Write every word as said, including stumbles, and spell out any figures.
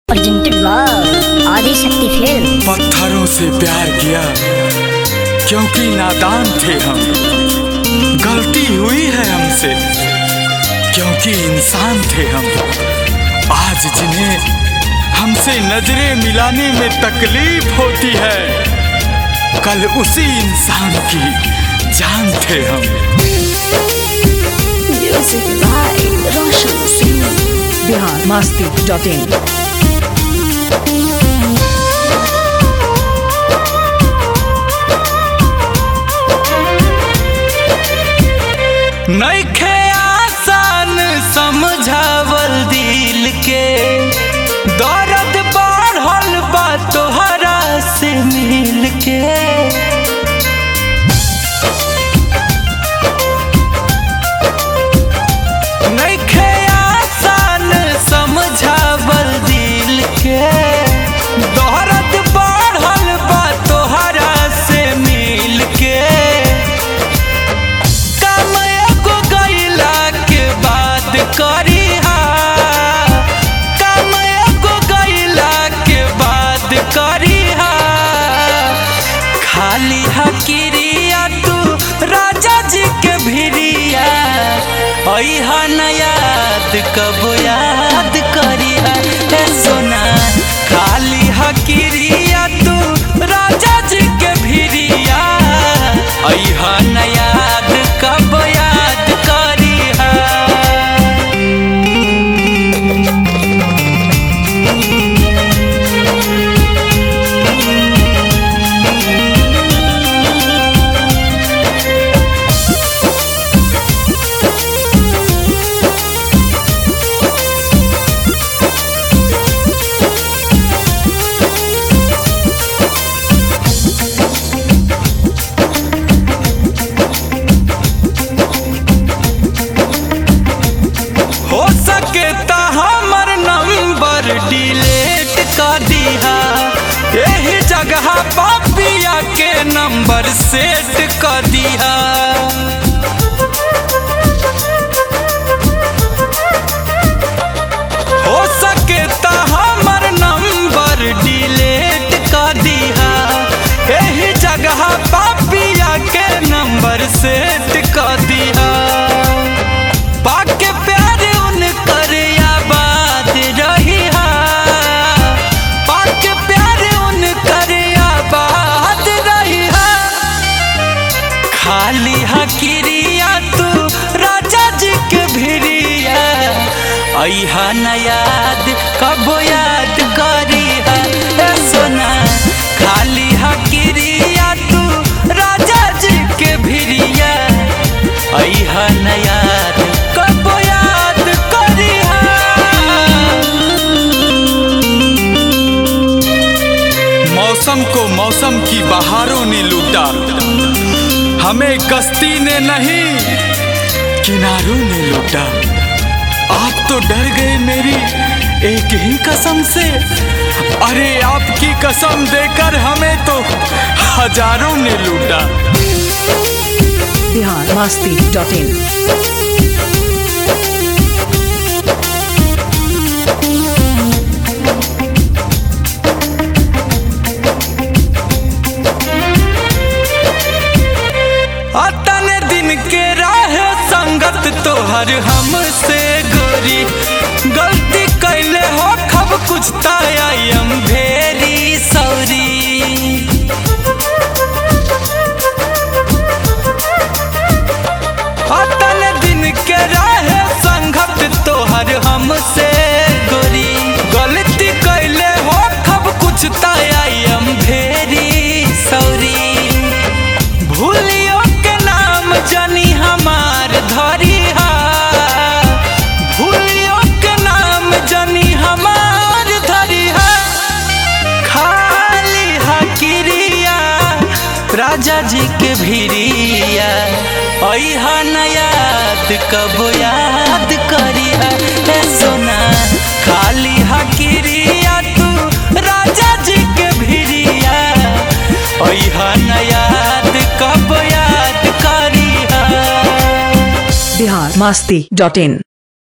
Presented by आदि शक्ति film. पत्थरों से प्यार किया क्योंकि नादान थे हम, गलती हुई है हमसे क्योंकि इंसान थे हम। आज जिन्हें हमसे नजरें मिलाने में तकलीफ होती है, कल उसी इंसान की जान थे हम। Music by Roshan Singh. Bihar Masti dot in. नइखे आसान समझावल दिल के, दर्द बढ़ल बा तोहरा से मिल के। नइखे आसान समझावल दिल के, दर्द बढ़ल बा तोहरा से मिल के। करिहा काम एगो गइला के बाद करिहा, खाली हकिरिया तू राजा जी के भिरिया, अइहा न याद कब याद करिहा। हे सोना खाली हकिरिया तू राजा जी के भिरिया, अइहा न याद कब याद करिहा। हो सके ता हमर नंबर डिलीट कर दिहा, यही जगह पापिया के नंबर सेट कर दिहा। हो सके ता हमर नंबर डिलीट कर दिहा, यही जगह पापिया के नंबर सेट कर दिहा। पाके प्यार उनकर आबाद रहिहा, पाके प्यार उनकर आबाद रहिहा। खाली हकिरिया तू राजा जी के भिरिया, अइहा न याद कब याद करिहा। ए सोना खाली हकिरिया तू राजा जी के भिरिया, अइहा न याद कब याद करिहा। मौसम को मौसम की बहारों ने लूटा, हमें कश्ती ने नहीं किनारों ने लूटा। आप तो डर गए मेरी एक ही कसम से, अरे आपकी कसम देकर हमें तो हजारों ने लूटा। Bihar Masti dot in. अतने दिन के राह संगत तोहर हमसे गोरी, गलती कैले हो खब कुछ तायम भेरी सौरी। अतने दिन के राह संगत तोहर हमसे गोरी, गलती कैले हो खब कुछ तायम भेरी सौरी। भूलियो के नाम जनी हमार धरिहा, भूलियो के नाम जनी हमार धरिहा। खाली हकिरिया राजा जी के भिरिया, अइहा न याद कब याद करिहा। हे सोना खाली हकिरिया तू राजा जी के भिरिया, अइहा न याद कब याद करिहा। बिहार मस्ती डॉट इन।